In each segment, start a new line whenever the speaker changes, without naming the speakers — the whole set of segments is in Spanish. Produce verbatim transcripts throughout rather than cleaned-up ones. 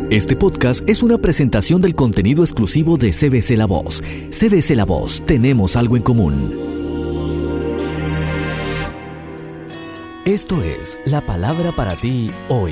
Este podcast es una presentación del contenido exclusivo de C B C La Voz. C B C La Voz, tenemos algo en común. Esto es la palabra para ti hoy.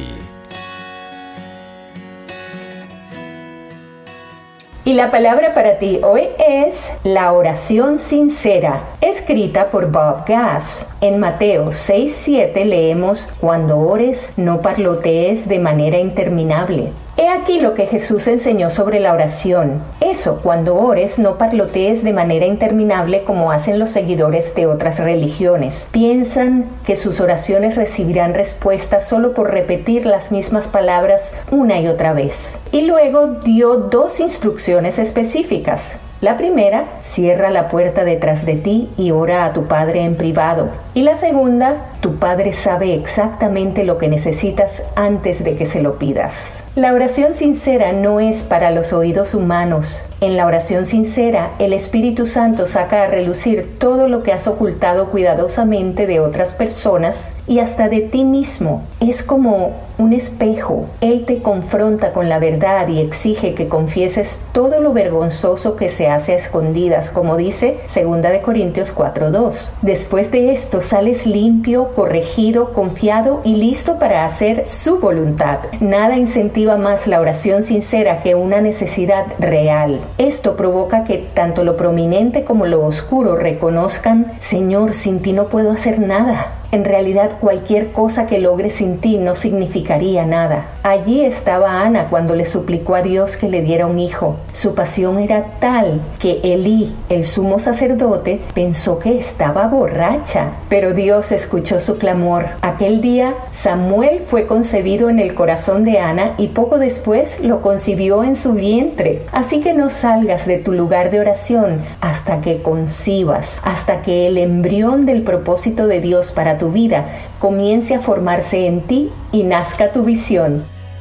Y la palabra para ti hoy es la oración sincera, escrita por Bob Gass. En Mateo seis siete leemos: cuando ores, no parlotees de manera interminable. He aquí lo que Jesús enseñó sobre la oración. Eso, cuando ores, no parlotees de manera interminable como hacen los seguidores de otras religiones. Piensan que sus oraciones recibirán respuesta solo por repetir las mismas palabras una y otra vez. Y luego dio dos instrucciones específicas. La primera, cierra la puerta detrás de ti y ora a tu Padre en privado. Y la segunda, tu Padre sabe exactamente lo que necesitas antes de que se lo pidas. La oración sincera no es para los oídos humanos. En la oración sincera, el Espíritu Santo saca a relucir todo lo que has ocultado cuidadosamente de otras personas y hasta de ti mismo. Es como un espejo. Él te confronta con la verdad y exige que confieses todo lo vergonzoso que se hace a escondidas, como dice segunda de Corintios cuatro dos. Después de esto sales limpio, corregido, confiado y listo para hacer su voluntad. Nada incentiva más la oración sincera que una necesidad real. Esto provoca que tanto lo prominente como lo oscuro reconozcan: Señor, sin ti no puedo hacer nada. En realidad, cualquier cosa que logre sin ti no significaría nada. Allí estaba Ana cuando le suplicó a Dios que le diera un hijo. Su pasión era tal que Elí, el sumo sacerdote, pensó que estaba borracha. Pero Dios escuchó su clamor. Aquel día, Samuel fue concebido en el corazón de Ana y poco después lo concibió en su vientre. Así que no salgas de tu lugar de oración hasta que concibas, hasta que el embrión del propósito de Dios para tu vida comience a formarse en ti y nazca tu visión.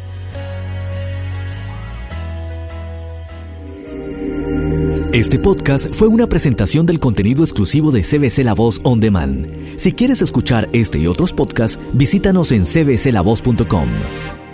Este podcast fue una presentación del contenido exclusivo de C B C La Voz On Demand. Si quieres escuchar este y otros podcasts, visítanos en c b c la voz punto com.